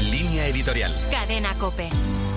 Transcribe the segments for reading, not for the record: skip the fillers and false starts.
Línea editorial. Cadena COPE.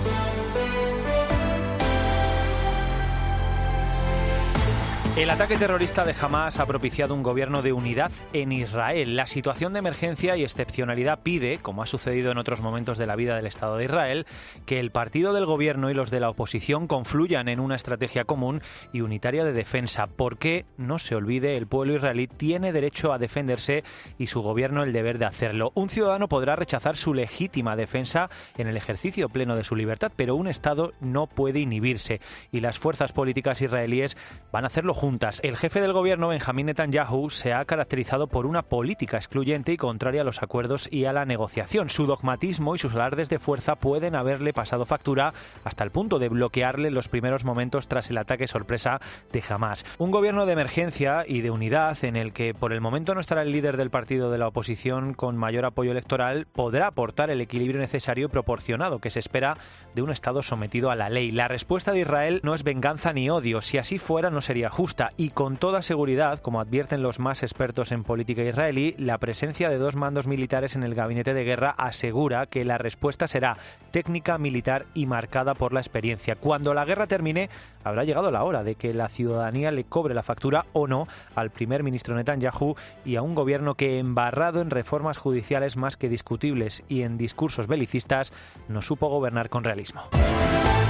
El ataque terrorista de Hamás ha propiciado un gobierno de unidad en Israel. La situación de emergencia y excepcionalidad pide, como ha sucedido en otros momentos de la vida del Estado de Israel, que el partido del gobierno y los de la oposición confluyan en una estrategia común y unitaria de defensa, porque, no se olvide, el pueblo israelí tiene derecho a defenderse y su gobierno el deber de hacerlo. Un ciudadano podrá rechazar su legítima defensa en el ejercicio pleno de su libertad, pero un Estado no puede inhibirse y las fuerzas políticas israelíes van a hacerlo juntas. El jefe del gobierno, Benjamín Netanyahu, se ha caracterizado por una política excluyente y contraria a los acuerdos y a la negociación. Su dogmatismo y sus alardes de fuerza pueden haberle pasado factura hasta el punto de bloquearle los primeros momentos tras el ataque sorpresa de Hamás. Un gobierno de emergencia y de unidad en el que por el momento no estará el líder del partido de la oposición con mayor apoyo electoral podrá aportar el equilibrio necesario y proporcionado que se espera de un Estado sometido a la ley. La respuesta de Israel no es venganza ni odio. Si así fuera, no sería justa. Y con toda seguridad, como advierten los más expertos en política israelí, la presencia de 2 mandos militares en el gabinete de guerra asegura que la respuesta será técnica, militar y marcada por la experiencia. Cuando la guerra termine, habrá llegado la hora de que la ciudadanía le cobre la factura o no al primer ministro Netanyahu y a un gobierno que, embarrado en reformas judiciales más que discutibles y en discursos belicistas, no supo gobernar con realismo.